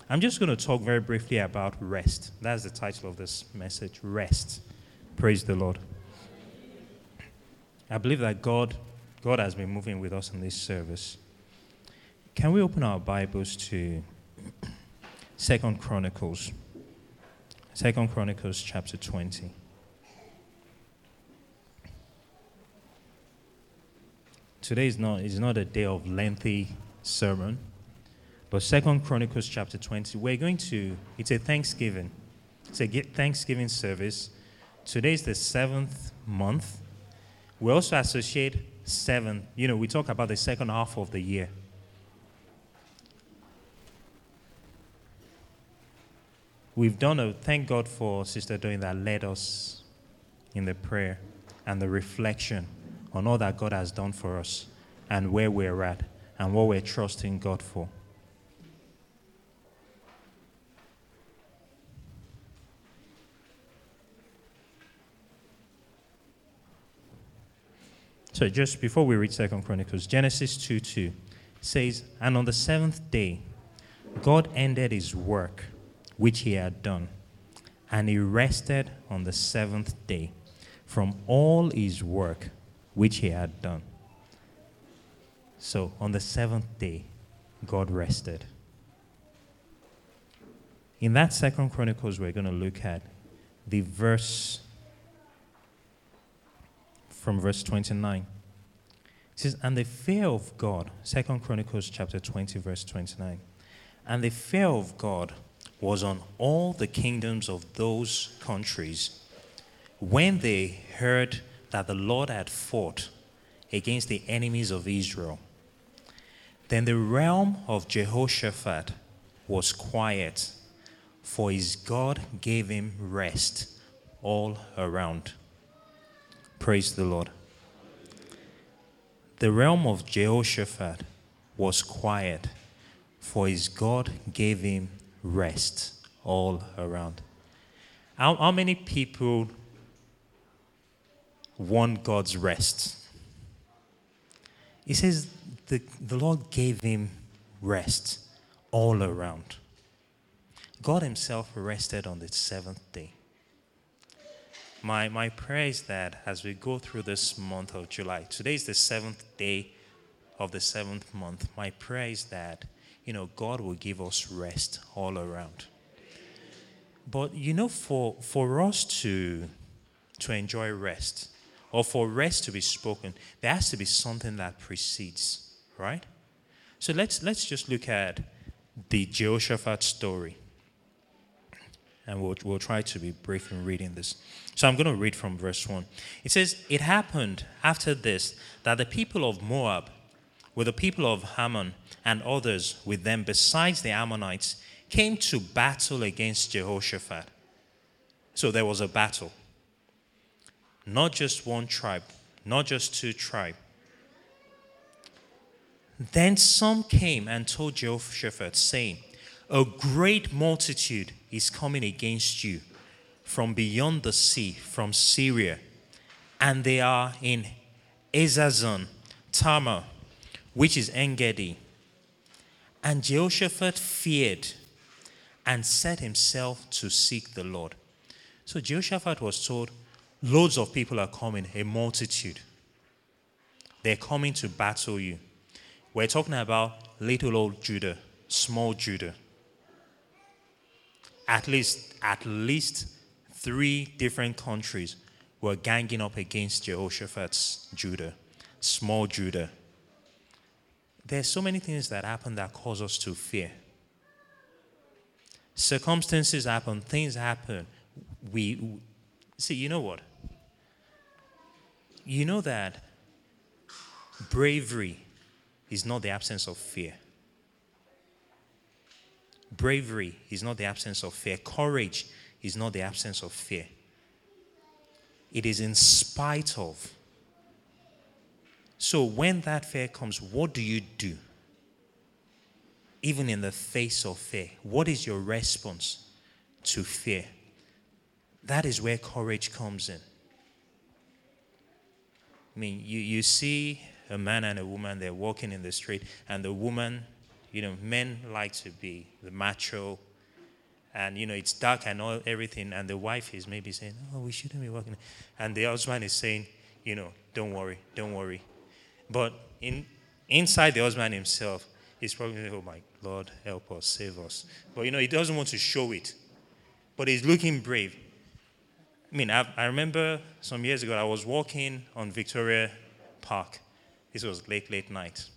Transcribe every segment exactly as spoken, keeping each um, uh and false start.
I'm just going to talk very briefly about rest. That's the title of this message, rest. Praise the Lord. I believe that God, God has been moving with us in this service. Can we open our Bibles to Second Chronicles? Second Chronicles chapter twenty. Today is not, is not a day of lengthy sermon, but Second Chronicles chapter twenty, we're going to, it's a Thanksgiving. It's a Thanksgiving service. Today is the seventh month. We also associate seven, you know, we talk about the second half of the year. We've done a, thank God for Sister Doing that led us in the prayer and the reflection on all that God has done for us and where we're at and what we're trusting God for. So just before we read Second Chronicles, Genesis two two says, "And on the seventh day, God ended his work which he had done, and he rested on the seventh day from all his work which he had done." So on the seventh day, God rested. In that Second Chronicles, we're going to look at the verse from verse twenty-nine. It says, "And the fear of God," Second Chronicles chapter twenty, verse twenty-nine, "and the fear of God was on all the kingdoms of those countries when they heard that the Lord had fought against the enemies of Israel. Then the realm of Jehoshaphat was quiet, for his God gave him rest all around." Praise the Lord. The realm of Jehoshaphat was quiet, for his God gave him rest all around. How, how many people want God's rest? He says the, the Lord gave him rest all around. God himself rested on the seventh day. My, my prayer is that as we go through this month of July, today is the seventh day of the seventh month, my prayer is that, you know, God will give us rest all around. But, you know, for, for us to, to enjoy rest, or for rest to be spoken, there has to be something that precedes, right? So let's, let's just look at the Jehoshaphat story. And we'll, we'll try to be brief in reading this. So I'm going to read from verse one. It says, "It happened after this that the people of Moab, with the people of Ammon and others with them besides the Ammonites, came to battle against Jehoshaphat." So there was a battle. Not just one tribe, not just two tribes. "Then some came and told Jehoshaphat, saying, 'A great multitude is coming against you from beyond the sea, from Syria, and they are in Azazon Tamar, which is En-gedi.' And Jehoshaphat feared and set himself to seek the Lord." So Jehoshaphat was told, loads of people are coming, a multitude. They're coming to battle you. We're talking about little old Judah, small Judah. At least, at least three different countries were ganging up against Jehoshaphat's Judah, small Judah. There's so many things that happen that cause us to fear. Circumstances happen, things happen. We, we see, you know what? You know that bravery is not the absence of fear. Bravery is not the absence of fear. Courage is not the absence of fear. It is in spite of. So when that fear comes, what do you do? Even in the face of fear, what is your response to fear? That is where courage comes in. I mean, you, you see a man and a woman, they're walking in the street, and the woman, you know, men like to be the macho, and, you know, it's dark and all, everything, and the wife is maybe saying, oh, we shouldn't be working. And the husband is saying, you know, don't worry, don't worry. But in inside the husband himself, he's probably saying, oh, my Lord, help us, save us. But, you know, he doesn't want to show it. But he's looking brave. I mean, I, I remember some years ago, I was walking on Victoria Park. This was late, late night.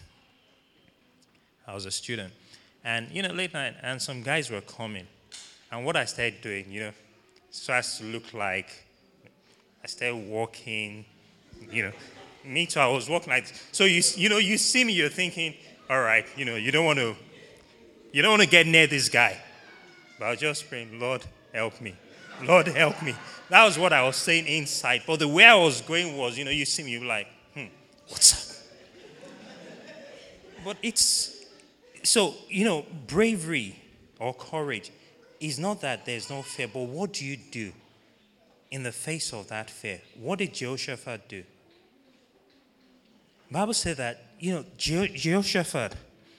I was a student. And, you know, late night, and some guys were coming. And what I started doing, you know, so as to look like, I started walking, you know. Me too, I was walking like, so you, you know, you see me, you're thinking, all right, you know, you don't want to, you don't want to get near this guy. But I was just praying, Lord, help me. Lord, help me. That was what I was saying inside. But the way I was going was, you know, you see me, you're like, hmm, what's up? But it's, so, you know, bravery or courage is not that there's no fear, but what do you do in the face of that fear? What did Jehoshaphat do? The Bible said that, you know, Je- Jehoshaphat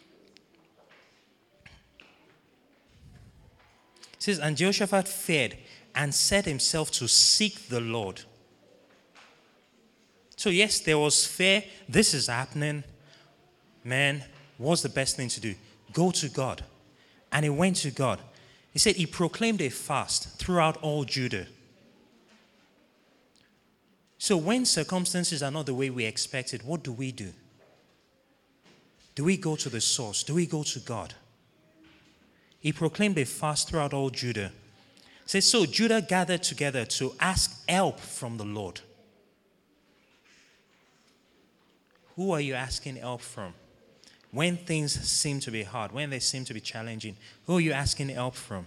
says, and Jehoshaphat feared and set himself to seek the Lord. So yes, there was fear. This is happening. Man, what's the best thing to do? Go to God. And he went to God. He said he proclaimed a fast throughout all Judah. So when circumstances are not the way we expected, what do we do? Do we go to the source? Do we go to God? He proclaimed a fast throughout all Judah. It says, so Judah gathered together to ask help from the Lord. Who are you asking help from? When things seem to be hard, when they seem to be challenging, who are you asking help from?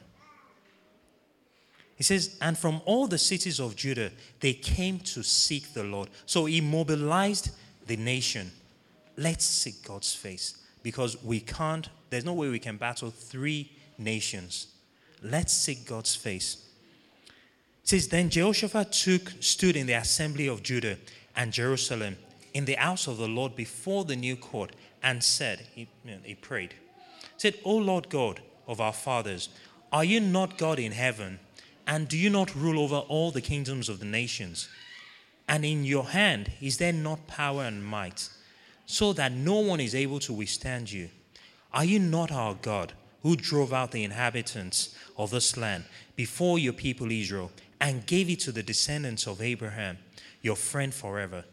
He says, and from all the cities of Judah, they came to seek the Lord. So he mobilized the nation. Let's seek God's face, because we can't, there's no way we can battle three nations. Let's seek God's face. It says, then Jehoshaphat took, stood in the assembly of Judah and Jerusalem in the house of the Lord before the new court and said, he, you know, he prayed, said, O Lord God of our fathers, are you not God in heaven? And do you not rule over all the kingdoms of the nations? And in your hand is there not power and might, so that no one is able to withstand you? Are you not our God, who drove out the inhabitants of this land before your people Israel, and gave it to the descendants of Abraham, your friend forever?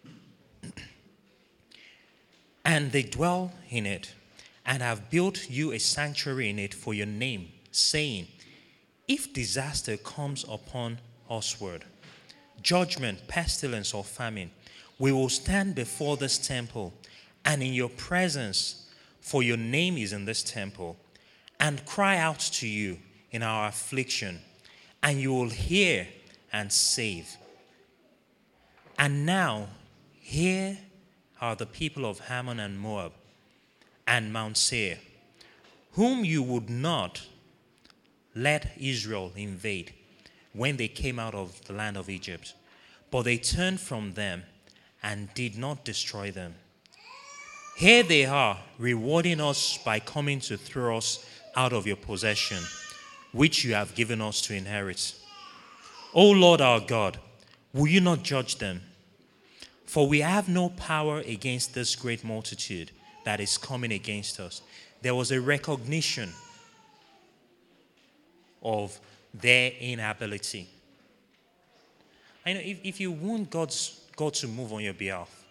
And they dwell in it, and have built you a sanctuary in it for your name, saying, if disaster comes upon usward, judgment, pestilence, or famine, we will stand before this temple and in your presence, for your name is in this temple, and cry out to you in our affliction, and you will hear and save. And now, here are the people of Ammon and Moab and Mount Seir, whom you would not let Israel invade when they came out of the land of Egypt. But they turned from them and did not destroy them. Here they are, rewarding us by coming to throw us out of your possession, which you have given us to inherit. O Lord our God, will you not judge them? For we have no power against this great multitude that is coming against us. There was a recognition of their inability. I know if, if you want God's, God to move on your behalf,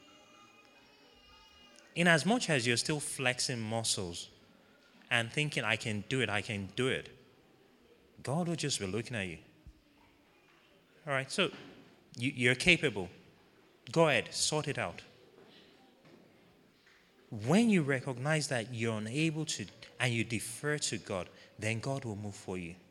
in as much as you're still flexing muscles and thinking, I can do it, I can do it, God will just be looking at you. All right, so you, you're capable. Go ahead, sort it out. When you recognize that you're unable to and you defer to God, then God will move for you.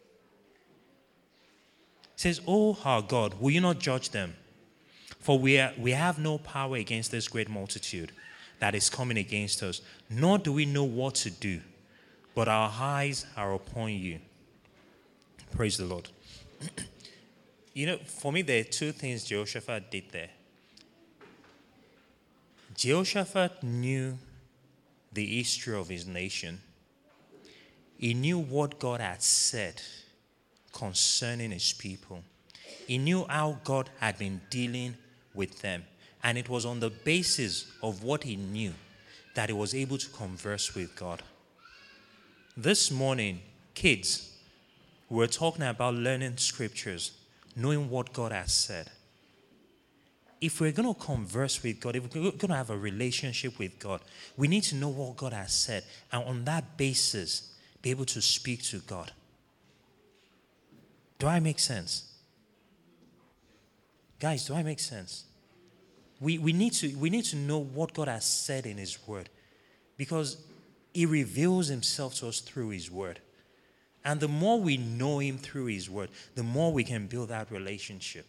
It says, oh, our God, will you not judge them? For we, are, we have no power against this great multitude that is coming against us, nor do we know what to do, but our eyes are upon you. Praise the Lord. You know, for me, there are two things Jehoshaphat did there. Jehoshaphat knew the history of his nation. He knew what God had said concerning his people. He knew how God had been dealing with them. And it was on the basis of what he knew that he was able to converse with God. This morning, kids, we're talking about learning scriptures, knowing what God has said. If we're going to converse with God, if we're going to have a relationship with God, we need to know what God has said. And on that basis, be able to speak to God. Do I make sense? Guys, do I make sense? We, we, need to, we need to know what God has said in his word, because he reveals himself to us through his word. And the more we know him through his word, the more we can build that relationship.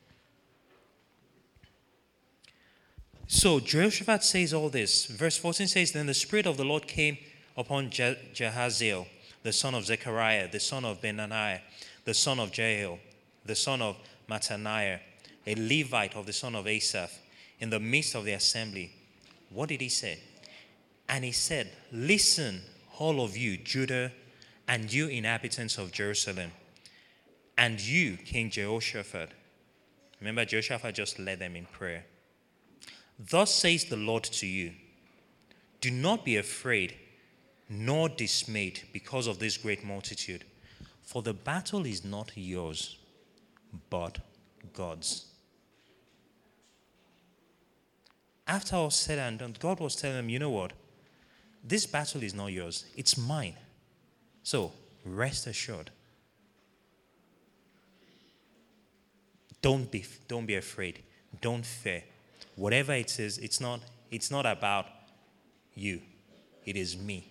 So Jehoshaphat says all this. Verse fourteen says, Then the Spirit of the Lord came upon Je- Jehaziel, the son of Zechariah, the son of Benaniah, the son of Jehiel, the son of Mattaniah, a Levite of the son of Asaph, in the midst of the assembly. What did he say? And he said, Listen, all of you, Judah, and you inhabitants of Jerusalem, and you, King Jehoshaphat. Remember, Jehoshaphat just led them in prayer. Thus says the Lord to you, do not be afraid, nor dismayed because of this great multitude, for the battle is not yours, but God's. After all said and done, God was telling them, you know what? This battle is not yours, it's mine. So, rest assured. Don't be, don't be afraid. Don't fear. Whatever it is, it's not, it's not about you. It is me.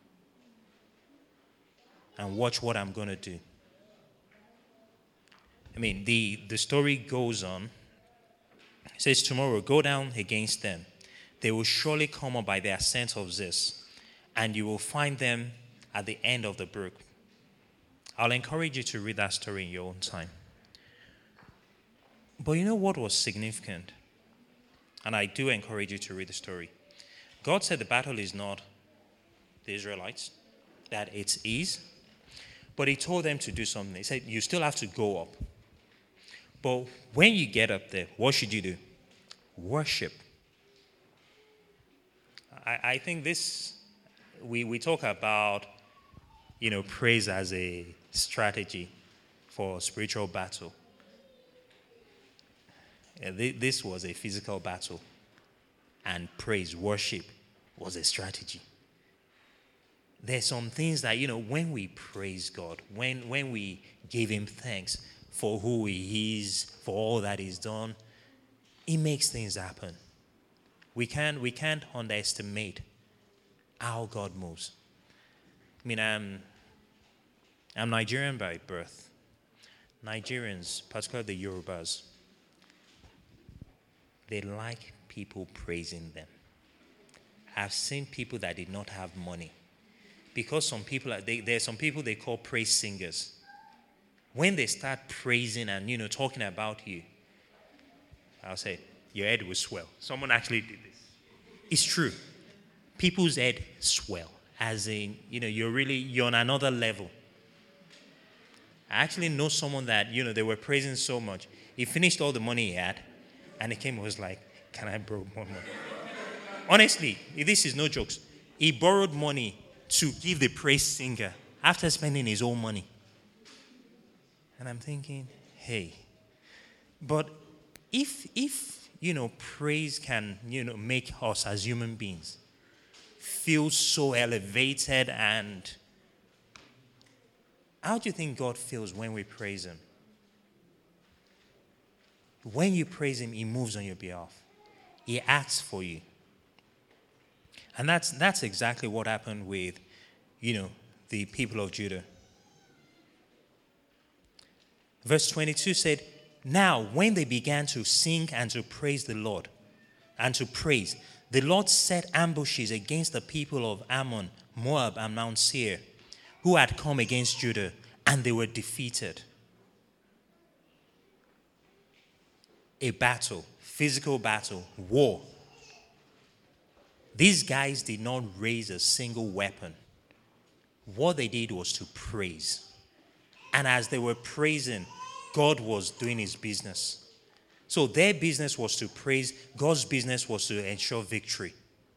And watch what I'm going to do. I mean, the, the story goes on. It says, tomorrow, go down against them. They will surely come up by the ascent of Ziz, and you will find them at the end of the brook. I'll encourage you to read that story in your own time. But you know what was significant? And I do encourage you to read the story. God said the battle is not the Israelites, that it's his. But he told them to do something. He said, you still have to go up. But when you get up there, what should you do? Worship. I, I think this, we, we talk about, you know, praise as a strategy for spiritual battle. This was a physical battle, and praise, worship, was a strategy. There's some things that, you know, when we praise God, when, when we give him thanks for who he is, for all that he's done, it makes things happen. We can't, we can't underestimate how God moves. I mean, I'm, I'm Nigerian by birth. Nigerians, particularly the Yorubas, they like people praising them. I've seen people that did not have money. Because some people, are, they, there are some people they call praise singers. When they start praising and, you know, talking about you, I'll say, your head will swell. Someone actually did this. It's true. People's head swell. As in, you know, you're really, you're on another level. I actually know someone that, you know, they were praising so much. He finished all the money he had. And he came and was like, can I borrow more money? Honestly, this is no jokes. He borrowed money to give the praise singer after spending his own money. And I'm thinking, hey, but if, if you know, praise can, you know, make us as human beings feel so elevated, and how do you think God feels when we praise him? When you praise him, he moves on your behalf. He acts for you. And that's that's exactly what happened with, you know, the people of Judah. Verse twenty-two said, now when they began to sing and to praise the Lord, and to praise, the Lord set ambushes against the people of Ammon, Moab, and Mount Seir, who had come against Judah, and they were defeated. A battle, physical battle, war. These guys did not raise a single weapon. What they did was to praise. And as they were praising, God was doing his business. So their business was to praise. God's business was to ensure victory.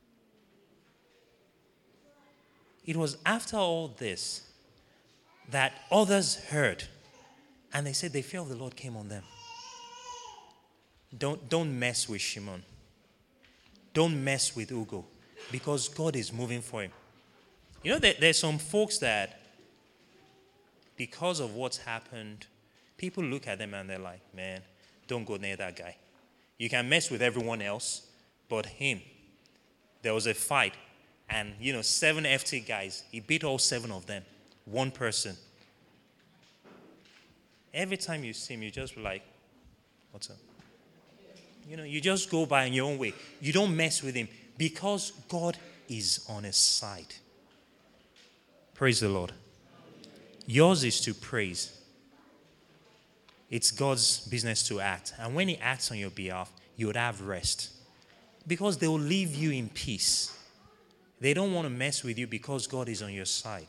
It was after all this that others heard. And they said the fear of the Lord came on them. Don't, don't mess with Shimon. Don't mess with Ugo. Because God is moving for him. You know, there, there's some folks that, because of what's happened, people look at them and they're like, man, don't go near that guy. You can mess with everyone else, but him. There was a fight, and, you know, seven F T guys. He beat all seven of them. One person. Every time you see him, you just be like, what's up? You know, you just go by in your own way. You don't mess with him because God is on his side. Praise the Lord. Yours is to praise. It's God's business to act. And when he acts on your behalf, you would have rest. Because they will leave you in peace. They don't want to mess with you because God is on your side.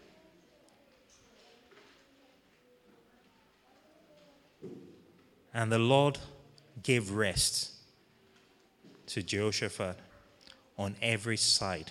And the Lord gave rest to Jehoshaphat on every side.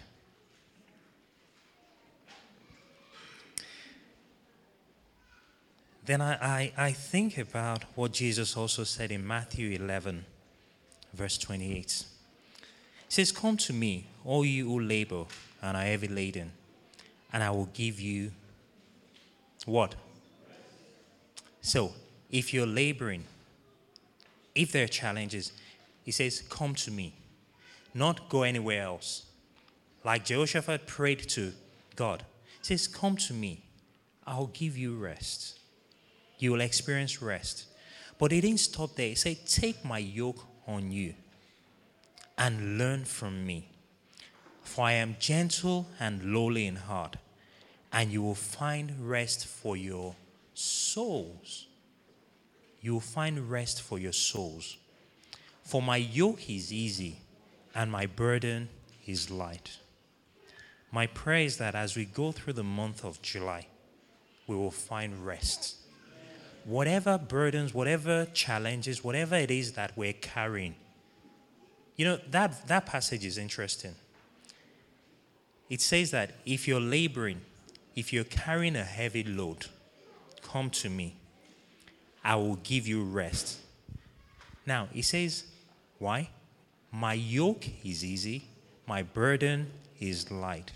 Then I, I, I think about what Jesus also said in Matthew eleven, verse twenty-eight. He says, come to me, all you who labor and are heavy laden, and I will give you what? So, if you're laboring, if there are challenges, he says, come to me, not go anywhere else. Like Jehoshaphat prayed to God. He says, come to me, I'll give you rest. You will experience rest. But he didn't stop there. He said, take my yoke on you and learn from me. For I am gentle and lowly in heart, and you will find rest for your souls. You will find rest for your souls. For my yoke is easy, and my burden is light. My prayer is that as we go through the month of July, we will find rest. Whatever burdens, whatever challenges, whatever it is that we're carrying. You know, that, that passage is interesting. It says that if you're laboring, if you're carrying a heavy load, come to me. I will give you rest. Now, it says, why? My yoke is easy, my burden is light.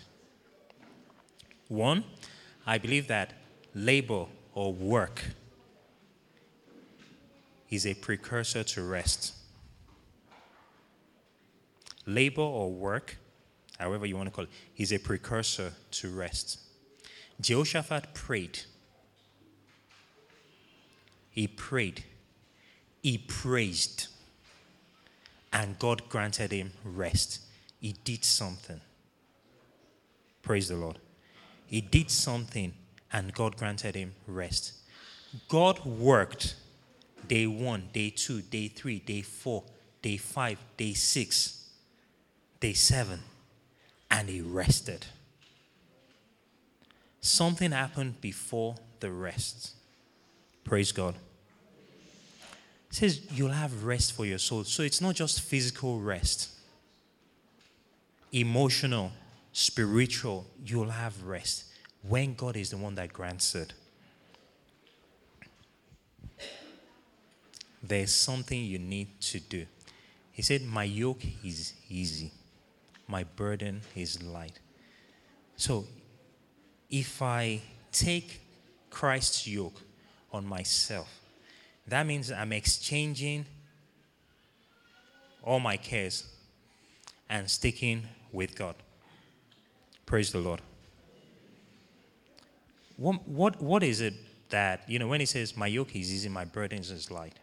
One, I believe that labor or work is a precursor to rest. Labor or work, however you want to call it, is a precursor to rest. Jehoshaphat prayed. He prayed. He praised. And God granted him rest. He did something. Praise the Lord. He did something and God granted him rest. God worked day one, day two, day three, day four, day five, day six, day seven, and he rested. Something happened before the rest. Praise God. It says you'll have rest for your soul. So it's not just physical rest. Emotional, spiritual, you'll have rest when God is the one that grants it. There's something you need to do. He said, my yoke is easy. My burden is light. So if I take Christ's yoke on myself, that means I'm exchanging all my cares and sticking with God. Praise the Lord. What, what, what is it that, you know, when he says, my yoke is easy, my burden is light?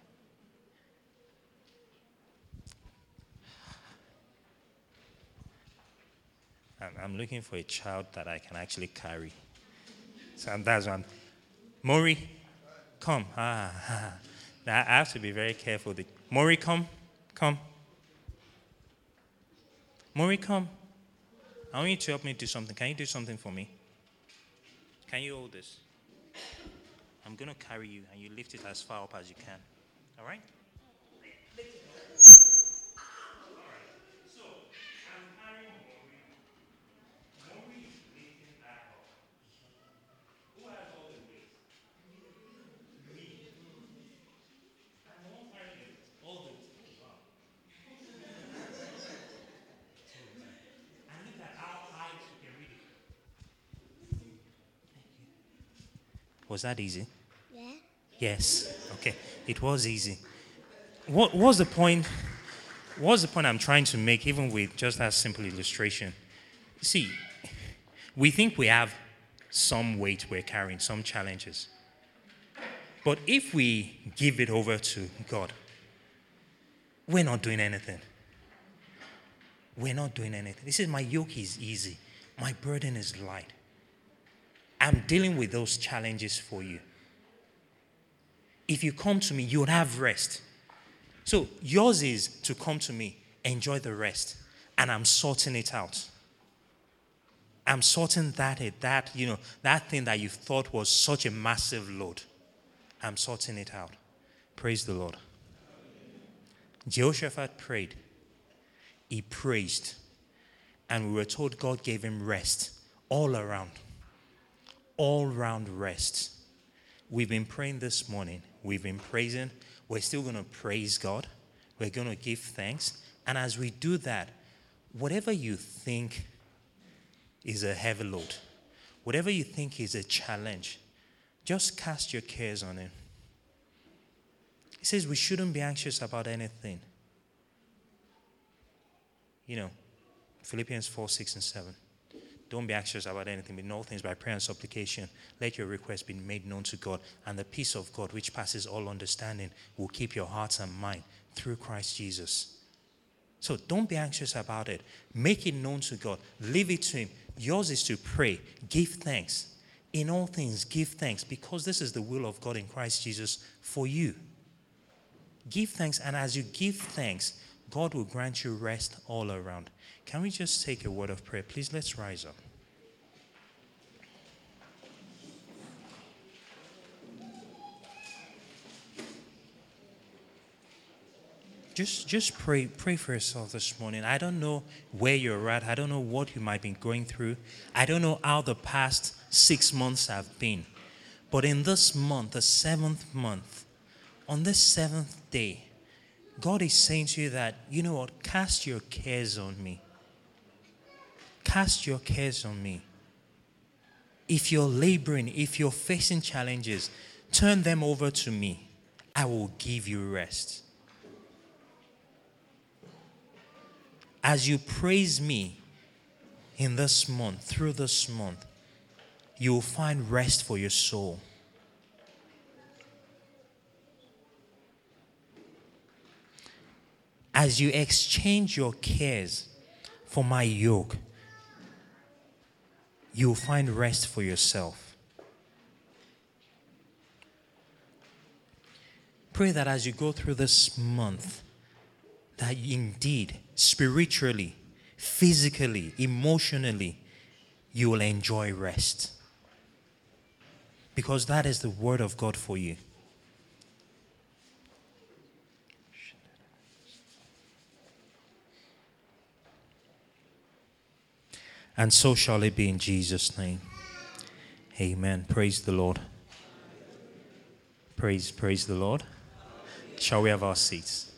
I'm looking for a child that I can actually carry. So that's one. Maury, come. Ah, ah. Now I have to be very careful. Maury, come. Come. Maury, come. I want you to help me do something. Can you do something for me? Can you hold this? I'm going to carry you, and you lift it as far up as you can. All right? Was that easy? Yeah. Yes. Okay. It was easy. What was the point? What's the point I'm trying to make, even with just that simple illustration? See, we think we have some weight we're carrying, some challenges. But if we give it over to God, we're not doing anything. We're not doing anything. He says, my yoke is easy. My burden is light. I'm dealing with those challenges for you. If you come to me, you would have rest. So yours is to come to me, enjoy the rest, and I'm sorting it out. I'm sorting that that you know that thing that you thought was such a massive load. I'm sorting it out. Praise the Lord. Jehoshaphat prayed. He praised, and we were told God gave him rest all around. All round rest. We've been praying this morning. We've been praising. We're still going to praise God. We're going to give thanks. And as we do that, whatever you think is a heavy load, whatever you think is a challenge, just cast your cares on Him. He says we shouldn't be anxious about anything. You know, Philippians four, six, and seven. Don't be anxious about anything, but in all things by prayer and supplication, let your requests be made known to God, and the peace of God, which passes all understanding, will keep your hearts and mind through Christ Jesus. So don't be anxious about it. Make it known to God. Leave it to Him. Yours is to pray. Give thanks. In all things, give thanks, because this is the will of God in Christ Jesus for you. Give thanks, and as you give thanks, God will grant you rest all around. Can we just take a word of prayer? Please, let's rise up. Just, just pray, pray for yourself this morning. I don't know where you're at. I don't know what you might be going through. I don't know how the past six months have been. But in this month, the seventh month, on this seventh day, God is saying to you that, you know what, cast your cares on me. Cast your cares on me. If you're laboring, if you're facing challenges, turn them over to me. I will give you rest. As you praise me in this month, through this month, you will find rest for your soul. As you exchange your cares for my yoke, you will find rest for yourself. Pray that as you go through this month, that indeed, spiritually, physically, emotionally, you will enjoy rest. Because that is the word of God for you. And so shall it be in Jesus' name. Amen. Praise the Lord. Praise, praise the Lord. Shall we have our seats?